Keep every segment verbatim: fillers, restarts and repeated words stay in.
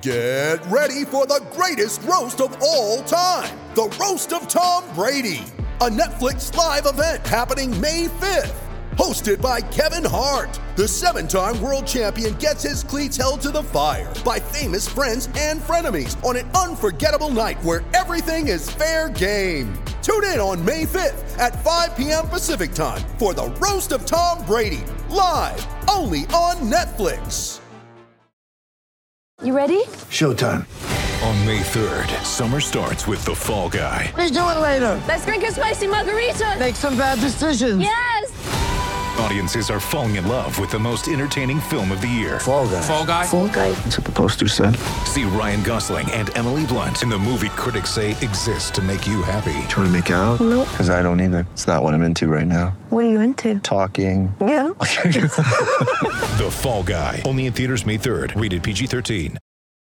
Get ready for the greatest roast of all time, the Roast of Tom Brady, a Netflix live event happening May fifth. Hosted by Kevin Hart, the seven-time world champion gets his cleats held to the fire by famous friends and frenemies on an unforgettable night where everything is fair game. Tune in on May fifth at five p.m. Pacific time for the Roast of Tom Brady, live only on Netflix. You ready? Showtime. On May third, summer starts with The Fall Guy. Let's do it later. Let's drink a spicy margarita. Make some bad decisions. Yes. Audiences are falling in love with the most entertaining film of the year. Fall Guy. Fall Guy? Fall Guy. That's what the poster said. See Ryan Gosling and Emily Blunt in the movie critics say exists to make you happy. Trying to make it out? Nope. Because I don't either. It's not what I'm into right now. What are you into? Talking. Yeah. The Fall Guy. Only in theaters May third. Rated P G thirteen.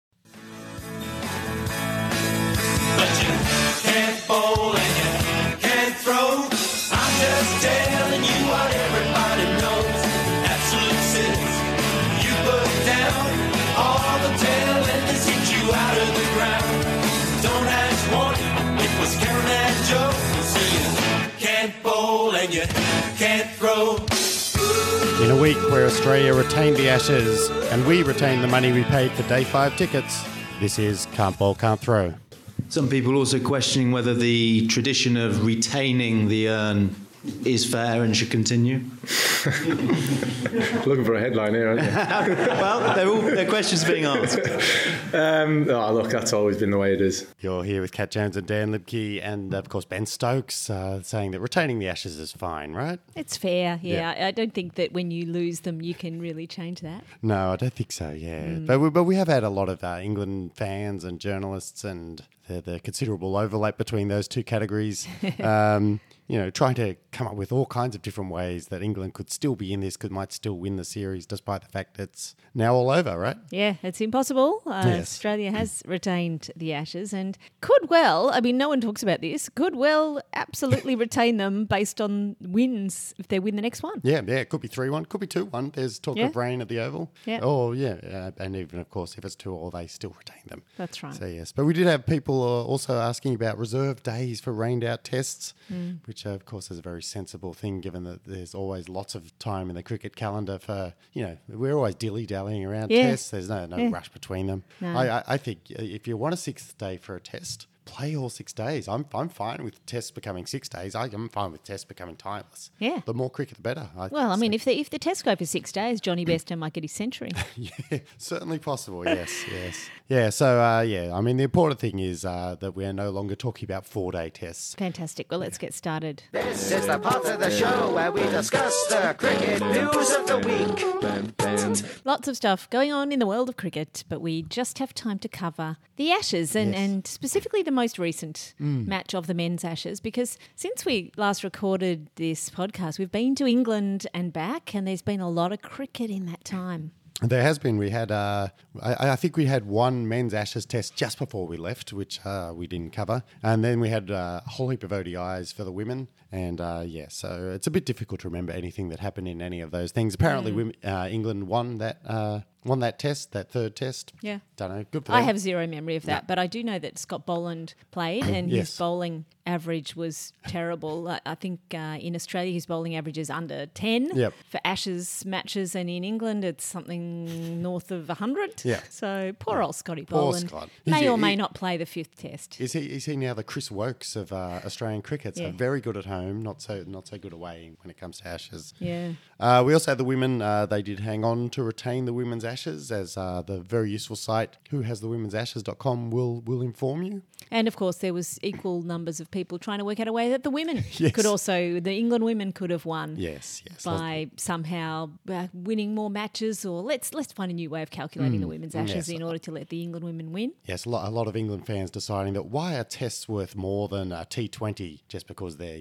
You can't throw. In a week where Australia retained the Ashes and we retained the money we paid for day five tickets, this is Can't Bowl, Can't Throw. Some people also questioning whether the tradition of retaining the urn is fair and should continue. Looking for a headline here, aren't you? Well, they're all they're questions being asked. Um, oh, look, that's always been the way it is. You're here with Kat Jones and Dan Libke and, of course, Ben Stokes uh, saying that retaining the Ashes is fine, right? It's fair, yeah. Yeah. I don't think that when you lose them, you can really change that. No, I don't think so, yeah. Mm. But, we, but we have had a lot of uh, England fans and journalists and the, the considerable overlap between those two categories. um You know, trying to come up with all kinds of different ways that England could still be in this, could might still win the series, despite the fact that it's now all over, right? Yeah, it's impossible. Uh, Yes. Australia has retained the Ashes and could well, I mean, no one talks about this, could well absolutely retain them based on wins if they win the next one. Yeah, yeah, it could be three one, could be two one. There's talk Yeah. of rain at the Oval. Yeah. Oh, yeah, uh, and even, of course, if it's two all, they still retain them. That's right. So, yes. But we did have people uh, also asking about reserve days for rained-out tests, Mm. which, uh, of course, is a very sensible thing, given that there's always lots of time in the cricket calendar for, you know, we're always dilly-dallying around Yeah. tests. There's no, no Yeah. rush between them. No. I, I, I think if you want a sixth day for a test, play all six days. I'm I'm fine with tests becoming six days. I, I'm fine with tests becoming timeless. Yeah. The more cricket, the better. I Well, I think. mean, if the, if the test go for six days, Johnny Bairstow might get his century. Yeah, certainly possible. Yes, yes. Yeah, so, uh, yeah, I mean, the important thing is uh, that we're no longer talking about four-day tests. Fantastic. Well, let's get started. This is the part of the show where we discuss the cricket news of the week. Lots of stuff going on in the world of cricket, but we just have time to cover the Ashes and, Yes. and specifically the most recent Mm. match of the men's Ashes, because since we last recorded this podcast, we've been to England and back, and there's been a lot of cricket in that time. There has been. We had, uh, I, I think we had one men's Ashes test just before we left, which uh, we didn't cover. And then we had uh, a whole heap of O D Is for the women. And uh, yeah, so it's a bit difficult to remember anything that happened in any of those things. Apparently, Mm. women, uh, England won that uh, won that test, that third test. Yeah. Don't know. Good for them. I have zero memory of that, No. but I do know that Scott Boland played and his Yes. bowling average was terrible. I, I think uh, in Australia his bowling average is under ten. Yep. For Ashes matches, and in England it's something north of one hundred. Yeah. So poor old Scotty Poor Boland Scott. may He's- or may he- not play the fifth test. Is he is he now the Chris Wokes of uh, Australian cricket? So Yeah. very good at home, not so not so good away when it comes to Ashes. Yeah. Uh, we also had the women. Uh, they did hang on to retain the women's Ashes, as uh, the very useful site who has the women's ashes dot com will will inform you. And of course there was equal numbers of people trying to work out a way that the women Yes. could also, the England women could have won. Yes, yes. By somehow uh, winning more matches, or let's let's find a new way of calculating Mm, the women's Ashes yes. in order to let the England women win. Yes, a lot, a lot of England fans deciding that why are tests worth more than a T twenty just because they're, you know,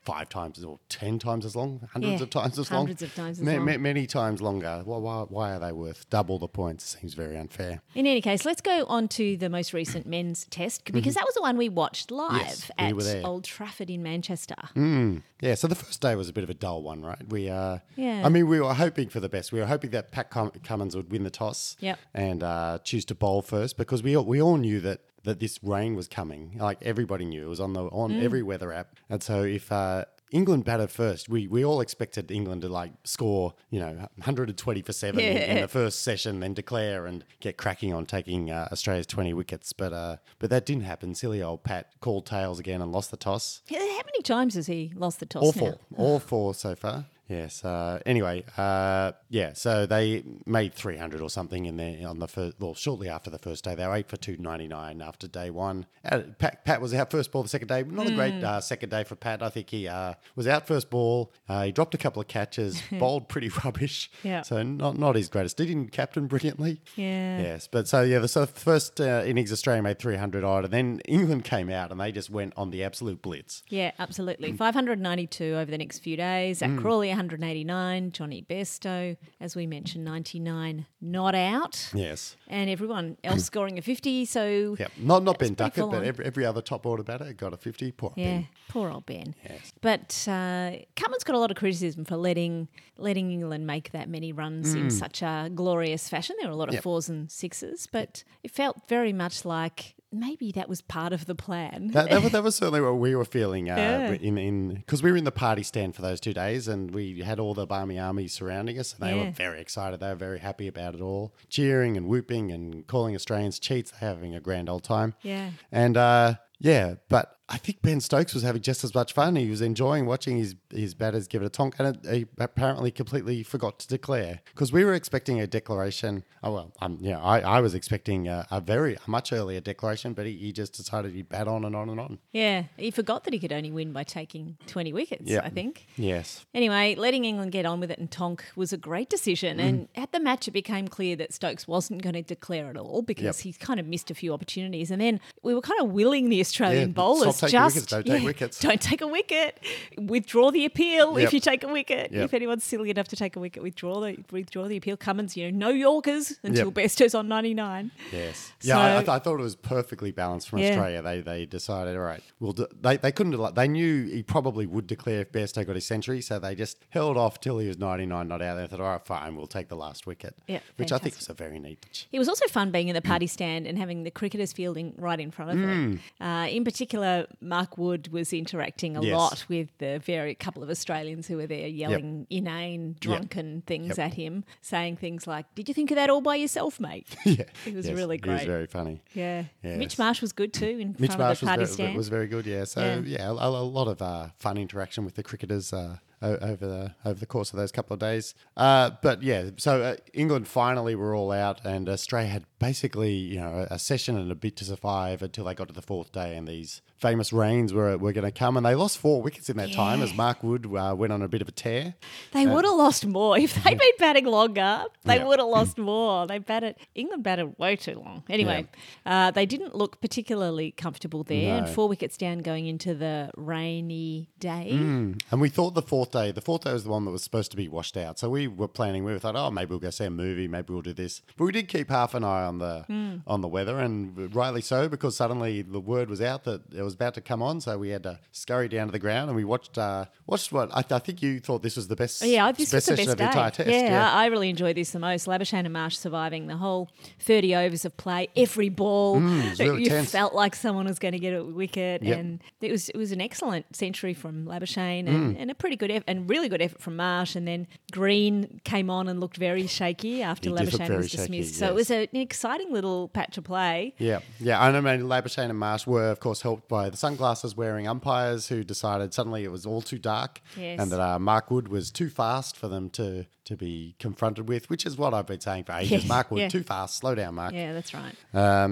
five times or ten times as long, hundreds Yeah, of times as hundreds long. of times as Ma- long. ma- many times longer. Why, why, why are they worth double the points? Seems very unfair. In any case, let's go on to the most recent men's test because that was the one we watched live Mm-hmm. Yes, we at were there. Old Trafford in Manchester. Mm, yeah, so the first day was a bit of a dull one, right? We, uh, Yeah. I mean, we were hoping for the best. We were hoping that Pat Cum- Cummins would win the toss Yep. and uh, choose to bowl first because we all, we all knew that that this rain was coming. Like everybody knew it was on the on Mm. every weather app, and so if uh, England batted first, we we all expected England to like score, you know, one hundred twenty for seven in, in Yeah. the first session, then declare and get cracking on taking uh, Australia's twenty wickets. But uh, but that didn't happen. Silly old Pat called tails again and lost the toss. Yeah, How many times has he lost the toss All now? four. All four so far. Yes. Uh, anyway, uh, yeah. So they made three hundred or something in there on the first. Well, shortly after the first day, they were eight for two ninety nine after day one. Uh, Pat, Pat was out first ball the second day. Not a great uh, second day for Pat. I think he uh, was out first ball. Uh, he dropped a couple of catches, bowled pretty rubbish. Yeah. So not not his greatest. He didn't captain brilliantly. Yeah. Yes, but so yeah. The, so the first uh, innings, Australia made three hundred odd, and then England came out and they just went on the absolute blitz. Yeah, absolutely. five hundred ninety-two over the next few days. Zach Mm. Crawley, one hundred eighty-nine. Johnny Besto, as we mentioned, ninety-nine not out. Yes. And everyone else scoring a fifty. So Yep. Not not that's Ben pretty Duckett, full but on. every, every other top order batter got a fifty. Poor Yeah, Ben. poor old Ben. Yes. But uh, Cummins got a lot of criticism for letting letting England make that many runs in Mm. such a glorious fashion. There were a lot of Yep. fours and sixes, but it felt very much like maybe that was part of the plan. That, that, was, that was certainly what we were feeling uh, Yeah. in in because we were in the party stand for those two days, and we had all the Barmy Army surrounding us, and they Yeah. were very excited. They were very happy about it all, cheering and whooping and calling Australians cheats. They're having a grand old time. Yeah. And uh, yeah, but I think Ben Stokes was having just as much fun. He was enjoying watching his, his batters give it a tonk, and it, he apparently completely forgot to declare because we were expecting a declaration. Oh well, um, yeah, I, I was expecting a, a very a much earlier declaration, but he, he just decided he'd bat on and on and on. Yeah, he forgot that he could only win by taking twenty wickets, Yeah. I think. Yes. Anyway, letting England get on with it and tonk was a great decision. Mm. And at the match, it became clear that Stokes wasn't going to declare at all because Yep. he kind of missed a few opportunities. And then we were kind of willing the Australian Yeah, bowlers stop taking just wickets, don't take wickets. Don't take a wicket. Withdraw the appeal Yep. if you take a wicket. Yep. If anyone's silly enough to take a wicket, withdraw the withdraw the appeal. Cummins, you know, no Yorkers until Yep. Besto's on ninety-nine. Yes. So- Yeah, I, I, th- I thought it was perfectly balanced from Yeah. Australia. They they decided, all right, well, do, they they couldn't. del- They knew he probably would declare if Bairstow got his century, so they just held off till he was ninety-nine not out. They thought, all right, fine, we'll take the last wicket. Yeah, which I think fantastic. was a very neat touch. It was also fun being in the party stand and having the cricketers fielding right in front of Mm. them. Uh, in particular, Mark Wood was interacting a Yes. lot with the very couple of Australians who were there yelling inane, drunken things Yep. at him, saying things like, "Did you think of that all by yourself, mate?" yeah, It was Yes, really It was great. very funny. Yeah. Yes. Mitch Marsh was good too in Mitch front Marsh of the was party very, stand. was very good. Yeah, so Yeah. yeah, a, a lot of uh, fun interaction with the cricketers. Uh, o- over the over the course of those couple of days, uh, but yeah, so uh, England finally were all out, and Australia had basically you know a, a session and a bit to survive until they got to the fourth day, and these famous rains were were going to come, and they lost four wickets in that time as Mark Wood uh, went on a bit of a tear. They would have lost more if they'd been batting longer. They Yeah. would have lost more. They batted England batted way too long. Anyway, uh, they didn't look particularly comfortable there, and No. four wickets down going into the rainy day. Mm. And we thought the fourth day, the fourth day was the one that was supposed to be washed out. So we were planning, we thought, oh, maybe we'll go see a movie, maybe we'll do this. But we did keep half an eye on the Mm. on the weather, and rightly so, because suddenly the word was out that it was about to come on. So we had to scurry down to the ground, and we watched uh, watched what I, I think you thought this was the best. Oh, yeah, this best was the session best of the day. entire test. Yeah, Yeah, I, I really enjoyed this the most. Labuschagne and Marsh surviving the whole thirty overs of play, every ball. Mm, it was really you tense. felt like someone was going to get a wicket, Yep. and it was it was an excellent century from Labuschagne Mm. and, and a pretty good eff- and really good effort from Marsh. And then Green came on and looked very shaky after He did look Labuschagne very was dismissed. shaky, So it yes. was a, an exciting little patch of play. Yeah, yeah. And I mean, Labuschagne and Marsh were, of course, helped by the sunglasses wearing umpires who decided suddenly it was all too dark, Yes. and that uh, Mark Wood was too fast for them to to be confronted with, which is what I've been saying for ages. Yeah, Mark Wood, yeah. too fast. Slow down, Mark. Yeah, that's right. Um,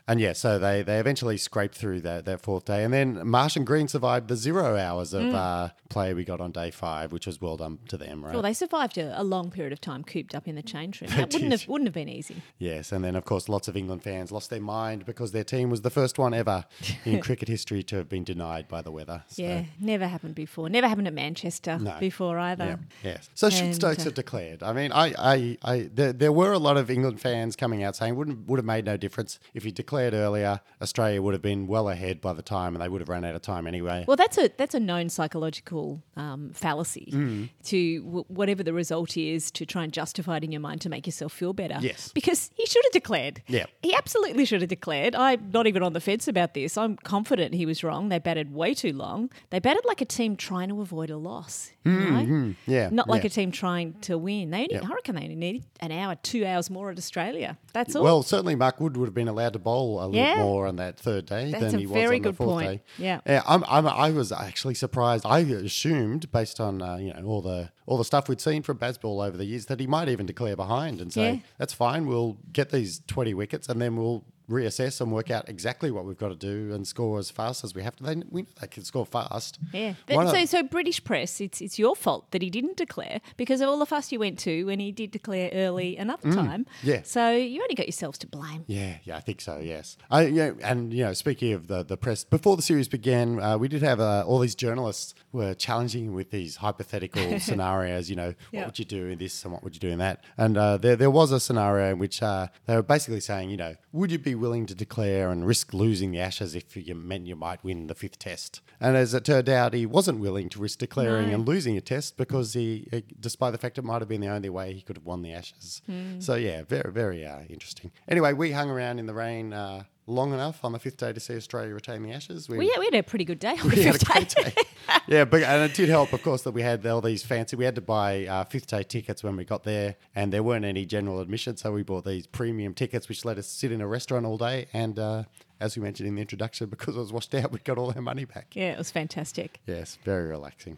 And yeah, so they, they eventually scraped through that, that fourth day. And then Marsh and Green survived the zero hours of Mm. uh, play we got on day five, which was well done to them, right? Well, they survived a, a long period of time cooped up in the change room. They That wouldn't did. have wouldn't have been easy. Yes, and then of course lots of England fans lost their mind because their team was the first one ever in cricket history to have been denied by the weather. So. Yeah, never happened before. Never happened at Manchester No. before either. Yeah, yes. So should And, Stokes uh, have declared? I mean, I, I, I there, there were a lot of England fans coming out saying wouldn't would have made no difference if he declared earlier. Australia would have been well ahead by the time, and they would have run out of time anyway. Well, that's a that's a known psychological um, fallacy Mm. to w- whatever the result is to try and justify it in your mind to make yourself feel better. Yes. Because he should have declared. Yeah. He absolutely should have declared. I'm not even on the fence about this. I'm confident he was wrong. They batted way too long. They batted like a team trying to avoid a loss. You know? Mm, yeah, Not like yeah. a team trying to win. They only, Yep. I reckon they only need an hour, two hours more at Australia. That's all. Well, certainly Mark Wood would have been allowed to bowl a little Yeah. more on that third day That's than a he was very on the good fourth point. day. Yeah. yeah. I'm, I'm, I was actually surprised. I assumed, based on uh, you know all the all the stuff we'd seen from Bazball over the years, that he might even declare behind and say, Yeah. "That's fine. We'll get these twenty wickets, and then we'll." Reassess and work out exactly what we've got to do and score as fast as we have to. They, we know they can score fast. Yeah. Why But so, not? so British press, it's it's your fault that he didn't declare because of all the fuss you went to when he did declare early another Mm, time. yeah. So you only got yourselves to blame. Yeah, yeah, I think so. Yes, I, yeah, and you know, speaking of the the press, before the series began, uh, we did have uh, all these journalists were challenging with these hypothetical scenarios. You know, Yeah. what would you do in this and what would you do in that? And uh, there there was a scenario in which uh, they were basically saying, you know, would you be willing to declare and risk losing the Ashes if you meant you might win the fifth test? And as it turned out, he wasn't willing to risk declaring No. and losing a test because he, eh, despite the fact it might have been the only way he could have won the Ashes. Mm. So yeah, very very uh, interesting. Anyway, we hung around in the rain uh, long enough on the fifth day to see Australia retain the Ashes. We, Well, yeah, we had a pretty good day on we the had a fifth great day. day. Yeah, but and it did help, of course, that we had all these fancy. We had to buy uh, fifth day tickets when we got there, and there weren't any general admission, so we bought these premium tickets, which let us sit in a restaurant all day. And uh, as we mentioned in the introduction, because it was washed out, we got all our money back. Yeah, it was fantastic. Yes, very relaxing.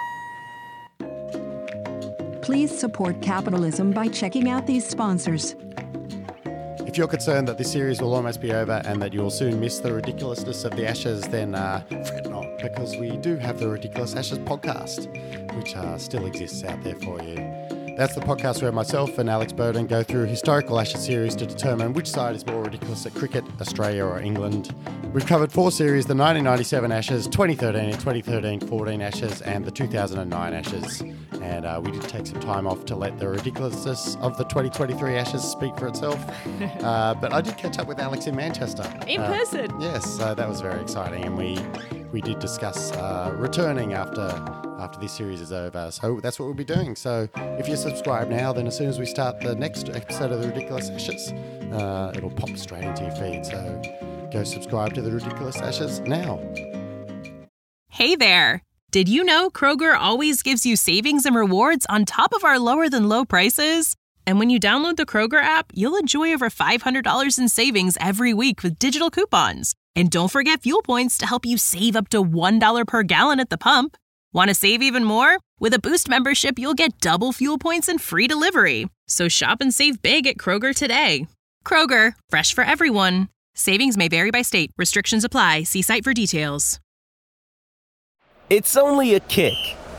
Please support capitalism by checking out these sponsors. If you're concerned that this series will almost be over and that you'll soon miss the ridiculousness of the Ashes, then uh, fret not, because we do have the Ridiculous Ashes podcast, which uh, still exists out there for you. That's the podcast where myself and Alex Burden go through historical Ashes series to determine which side is more ridiculous at cricket, Australia or England. We've covered four series, the nineteen ninety-seven Ashes, twenty thirteen and twenty thirteen fourteen Ashes, and the two thousand nine Ashes. And uh, we did take some time off to let the ridiculousness of the twenty twenty-three Ashes speak for itself. Uh, but I did catch up with Alex in Manchester. In Uh, person. Yes, so that was very exciting. And we we did discuss uh, returning after after this series is over. So that's what we'll be doing. So if you subscribe now, then as soon as we start the next episode of The Ridiculous Ashes, uh, it'll pop straight into your feed. So go subscribe to The Ridiculous Ashes now. Hey there! Did you know Kroger always gives you savings and rewards on top of our lower than low prices? And when you download the Kroger app, you'll enjoy over five hundred dollars in savings every week with digital coupons. And don't forget fuel points to help you save up to one dollar per gallon at the pump. Want to save even more? With a Boost membership, you'll get double fuel points and free delivery. So shop and save big at Kroger today. Kroger, fresh for everyone. Savings may vary by state. Restrictions apply. See site for details. It's only a kick,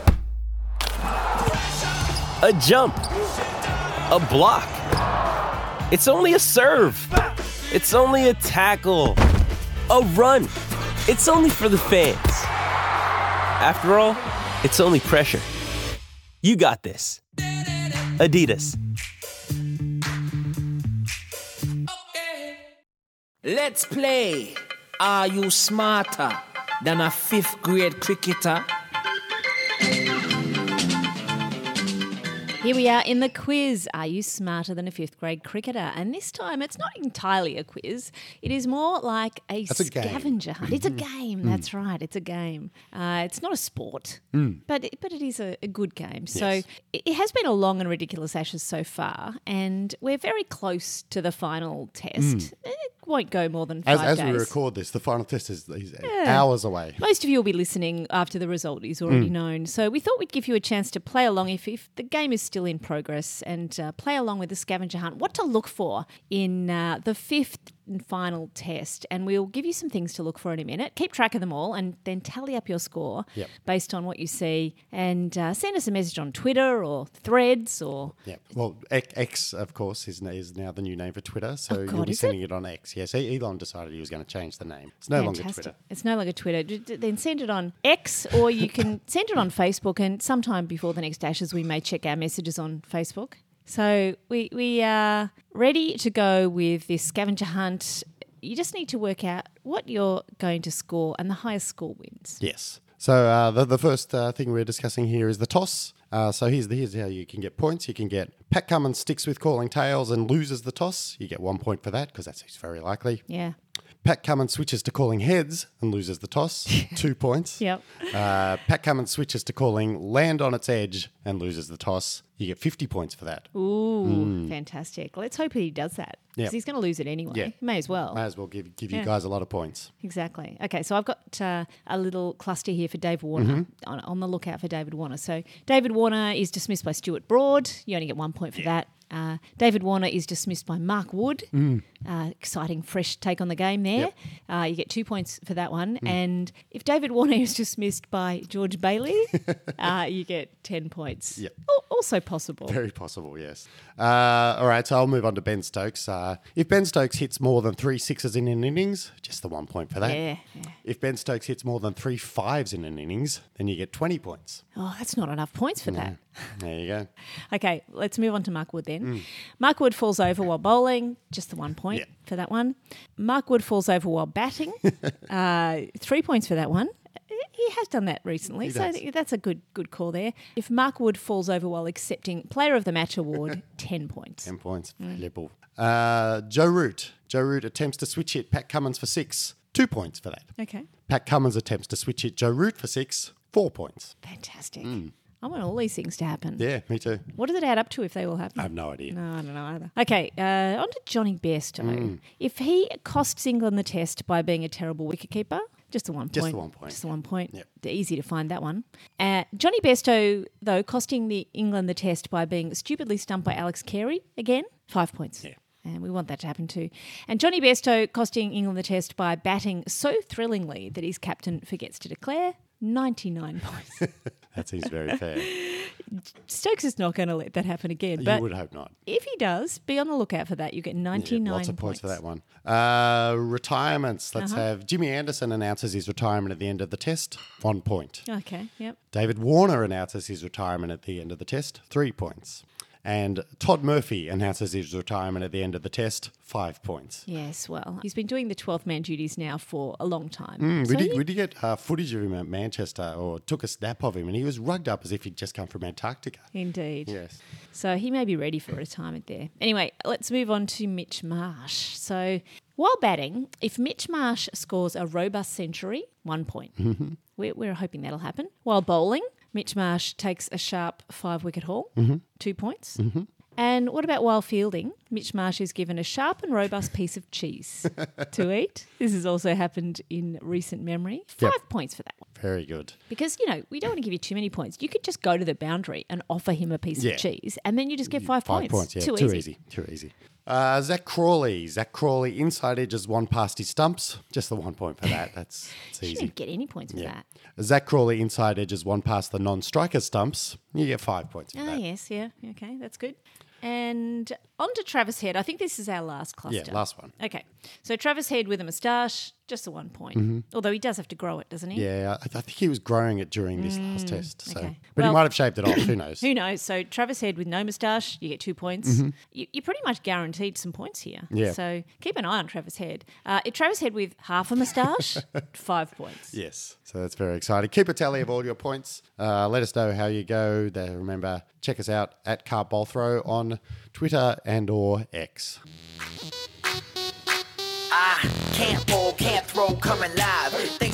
a jump, a block. It's only a serve. It's only a tackle, a run. It's only for the fans. After all, it's only pressure. You got this. Adidas. Let's play. Are you smarter than a fifth grade cricketer? Here we are in the quiz. Are you smarter than a fifth grade cricketer? And this time it's not entirely a quiz. It is more like a That's a game. scavenger hunt. It's a game. Mm. That's right. It's a game. Uh, it's not a sport, Mm. but it, but it is a, a good game. So Yes. it, it has been a long and ridiculous Ashes so far, and we're very close to the final test. Mm. Eh, won't go more than As, five as days. we record this, the final test is, is Yeah. hours away. Most of you will be listening after the result is already Mm. known. So we thought we'd give you a chance to play along if, if the game is still in progress and uh, play along with the scavenger hunt. What to look for in uh, the fifth and final test. And we'll give you some things to look for in a minute. Keep track of them all and then tally up your score Yep. based on what you see. And uh, send us a message on Twitter or Threads or... Yeah, well, X- X, of course, is, is now the new name for Twitter. So Oh, God, you'll be is sending it? on X. Yes, E- Elon decided he was going to change the name. It's no longer Fantastic. Twitter. It's no longer Twitter. D- d- Then send it on X or you can send it on Facebook, and sometime before the next Ashes we may check our messages on Facebook. So we, we are ready to go with this scavenger hunt. You just need to work out what you're going to score, and the highest score wins. Yes. So uh, the, the first uh, thing we're discussing here is the toss. Uh, so here's, the, here's how you can get points. You can get Pat Cummins sticks with calling tails and loses the toss. You get one point for that because that's very likely. Yeah. Pat Cummins switches to calling heads and loses the toss. Two points. Yep. Uh, Pat Cummins switches to calling land on its edge and loses the toss. You get fifty points for that. Ooh, Mm. fantastic. Let's hope he does that because Yep. he's going to lose it anyway. Yeah. May as well. May as well give, give you Yeah. guys a lot of points. Exactly. Okay, so I've got uh, a little cluster here for Dave Warner. Mhm. On, on the lookout for David Warner. So David Warner is dismissed by Stuart Broad. You only get one point for that. Uh, David Warner is dismissed by Mark Wood. Mm. Uh, exciting, fresh take on the game there. Yep. Uh, you get two points for that one. Mm. And if David Warner is dismissed by George Bailey, uh, you get ten points. Yep. Al- Also possible. Very possible, yes. Uh, all right, so I'll move on to Ben Stokes. Uh, if Ben Stokes hits more than three sixes in an innings, just the one point for that. Yeah, yeah. If Ben Stokes hits more than three fives in an innings, then you get twenty points. Oh, that's not enough points for that. There you go. Okay, let's move on to Mark Wood then. Mm. Mark Wood falls over while bowling, just the one point for that one. Mark Wood falls over while batting, uh, three points for that one. He has done that recently, He so does. that's a good good call there. If Mark Wood falls over while accepting Player of the Match award, ten points. Ten points, Mm. valuable. Uh, Joe Root. Joe Root attempts to switch hit Pat Cummins for six. Two points for that. Okay, Pat Cummins attempts to switch hit Joe Root for six. Four points. fantastic. Mm. I want all these things to happen. Yeah, me too. What does it add up to if they all happen? I have no idea. No, I don't know either. Okay, uh, on to Johnny Bairstow. Mm. If he costs England the test by being a terrible wicketkeeper, just the one point. Just the one point. Just the one point. Yep. They're easy to find that one. Uh, Johnny Bairstow, though, costing the England the test by being stupidly stumped by Alex Carey, again, five points. Yeah. And we want that to happen too. And Johnny Bairstow costing England the test by batting so thrillingly that his captain forgets to declare, ninety-nine points. That seems very fair. Stokes is not going to let that happen again. But you would hope not. if he does, be on the lookout for that. You get ninety-nine Yeah, lots of points, for that one. Uh, retirements. Let's Uh-huh. have Jimmy Anderson announces his retirement at the end of the test. One point. Okay, yep. David Warner announces his retirement at the end of the test. Three points. And Todd Murphy announces his retirement at the end of the test. Five points. Yes, well, he's been doing the twelfth man duties now for a long time. Mm, So we, did, he- we did get uh, footage of him at Manchester, or took a snap of him, and he was rugged up as if he'd just come from Antarctica. Indeed. Yes. So he may be ready for retirement there. Anyway, let's move on to Mitch Marsh. So while batting, if Mitch Marsh scores a robust century, one point. We're, we're hoping that'll happen. While bowling, Mitch Marsh takes a sharp five wicket haul, Mhm. two points. Mm-hmm. And what about while fielding? Mitch Marsh is given a sharp and robust piece of cheese to eat. This has also happened in recent memory. Five Yep. points for that one. Very good. Because, you know, we don't want to give you too many points. You could just go to the boundary and offer him a piece Yeah. of cheese, and then you just get five, Five points. points, yeah. Too, Too easy. easy. Too easy. Uh, Zach Crawley. Zach Crawley inside edges one past his stumps. Just the one point for that. That's, that's You easy. shouldn't get any points for Yeah. that. Zach Crawley inside edges one past the non-striker stumps. You get five points for Ah, that. yes, yeah. Okay, that's good. And on to Travis Head. I think this is our last cluster. Yeah, last one. Okay. So Travis Head with a moustache, just the one point. Mhm. Although he does have to grow it, doesn't he? Yeah, I, I think he was growing it during this last test. So. Mm, okay. But Well- he might have shaved it off. Who knows? Who knows? So Travis Head with no moustache, you get two points. Mhm. You, you're pretty much guaranteed some points here. Yeah. So keep an eye on Travis Head. Uh, if Travis Head with half a moustache, five points. Yes, so that's very exciting. Keep a tally of all your points. Uh, let us know how you go. There, remember, check us out at Carp Bowl Throw on Twitter and or X. I can't bowl, can't throw, coming live. Thanks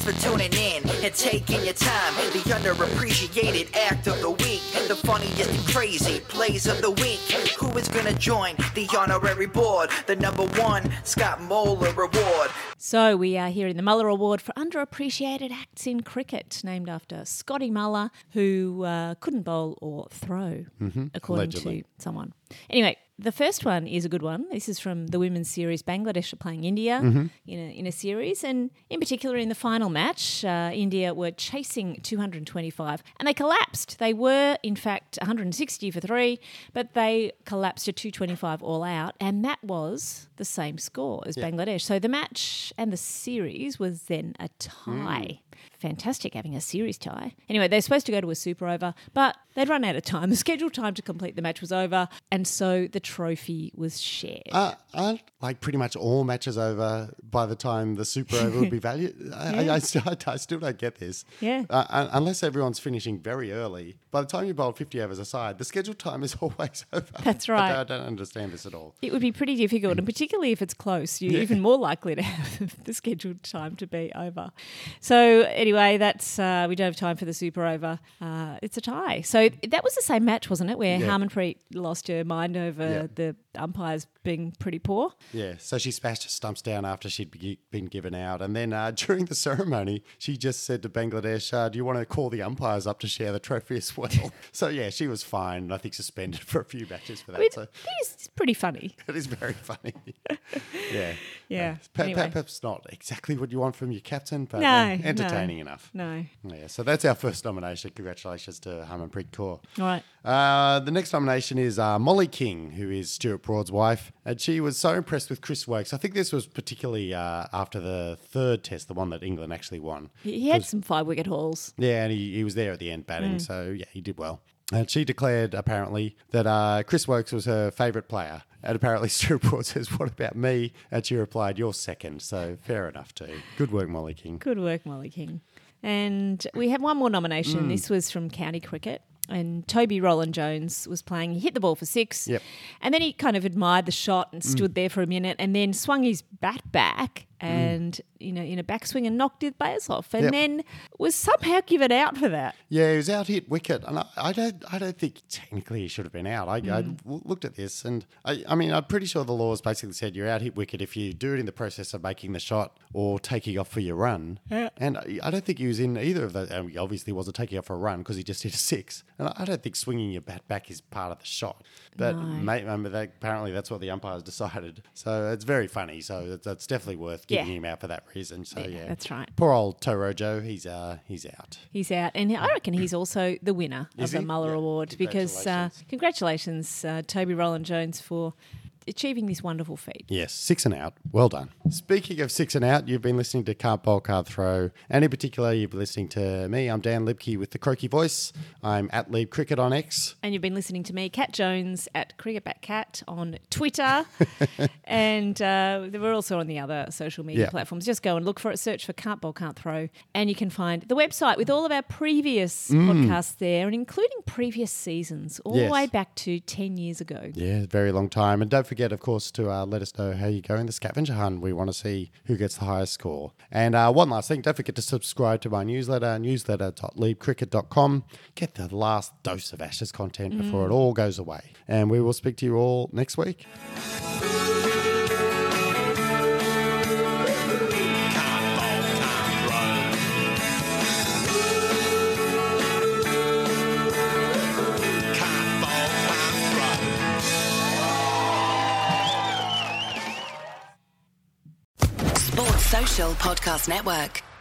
Thanks for tuning in and taking your time. The underappreciated act of the week, the funniest and crazy plays of the week. Who is gonna join the honorary board? The number one Scott Moeller Award. So we are here in the Muller Award for underappreciated acts in cricket, named after Scotty Muller, who uh, couldn't bowl or throw, mm-hmm. according Allegedly. to someone. Anyway, the first one is a good one. This is from the women's series. Bangladesh are playing India mm-hmm. in a in a series, and in particular in the final match, uh, India were chasing two hundred twenty-five, and they collapsed. They were, in fact, one hundred sixty for three, but they collapsed to two twenty-five all out, and that was the same score as yeah. Bangladesh. So the match and the series was then a tie. Mm. Fantastic having a series tie. Anyway, they're supposed to go to a super over, but they'd run out of time. The scheduled time to complete the match was over, and so the trophy was shared. Uh, aren't like pretty much all matches over by the time the super over would be valued? I, yeah. I, I, still, I still don't get this. Yeah. Uh, unless everyone's finishing very early. By the time you bowl fifty overs aside, the scheduled time is always over. That's right. I, I don't understand this at all. It would be pretty difficult, and particularly if it's close, you're yeah. even more likely to have the scheduled time to be over. So anyway, that's uh, we don't have time for the super over. Uh, it's a tie. So that was the same match, wasn't it, where yeah. Harmanpreet lost her mind over yeah. the umpires being pretty poor? Yeah, so she smashed her stumps down after she'd be, been given out. And then uh, during the ceremony, she just said to Bangladesh, uh, do you want to call the umpires up to share the trophy as well? So, yeah, she was fine. I think suspended for a few matches for that. I mean, so. It is pretty funny. It is very funny. yeah. Yeah. Uh, anyway. Perhaps not exactly what you want from your captain, but no, uh, entertaining no, enough. No. Yeah, so that's our first nomination. Congratulations to Harmanpreet Kaur. All right. Uh, the next nomination is uh, Molly King, who is Stuart Broad's wife. And she was so impressed with Chris Woakes. I think this was particularly uh, after the third test, the one that England actually won. He had some five-wicket hauls. Yeah, and he, he was there at the end batting, Mm. so yeah, he did well. And she declared, apparently, that uh, Chris Woakes was her favourite player. And apparently Stuart Broad says, what about me? And she replied, you're second. So fair enough too. Good work, Molly King. Good work, Molly King. And we have one more nomination. Mm. This was from county cricket. And Toby Roland-Jones was playing. He hit the ball for six. Yep. And then he kind of admired the shot and stood Mm. there for a minute and then swung his bat back and, Mm. you know, in a backswing and knocked his base off and Yep. then was somehow given out for that. Yeah, he was out hit wicket, and I, I don't, I don't think technically he should have been out. I, Mm. I w- looked at this, and I, I mean, I'm pretty sure the laws basically said you're out hit wicket if you do it in the process of making the shot or taking off for your run. Yeah. And I, I don't think he was in either of those. Um, he obviously wasn't taking off for a run because he just hit a six, and I, I don't think swinging your bat back is part of the shot. But No. mate, I mean, that, apparently that's what the umpires decided. So it's very funny. So that's, that's definitely worth giving Yeah. him out for that reason. So Yeah, yeah, that's right. Poor old Torojo, he's uh, he's out. He's out. And I reckon he's also the winner Is of the he? Muller Yeah. Award because uh, congratulations, uh, Toby Roland-Jones, for achieving this wonderful feat. Yes, six and out. Well done. Speaking of six and out, you've been listening to Can't Bowl, Can't Throw. And in particular, you've been listening to me. I'm Dan Libke with the Croaky Voice. I'm at Lieb Cricket on X. And you've been listening to me, Cat Jones, at CricketBatCat on Twitter. and uh, we're also on the other social media Yeah. platforms. Just go and look for it, search for Can't Bowl, Can't Throw. And you can find the website with all of our previous Mm. podcasts there, and including previous seasons, all Yes. the way back to ten years ago. Yeah, very long time. And don't forget, of course, to uh, let us know how you go in the scavenger hunt. We want to see who gets the highest score. And uh, one last thing, don't forget to subscribe to my newsletter, newsletter dot lieb cricket dot com. Get the last dose of Ashes content before Mm. it all goes away. And we will speak to you all next week. Sports Social Podcast Network.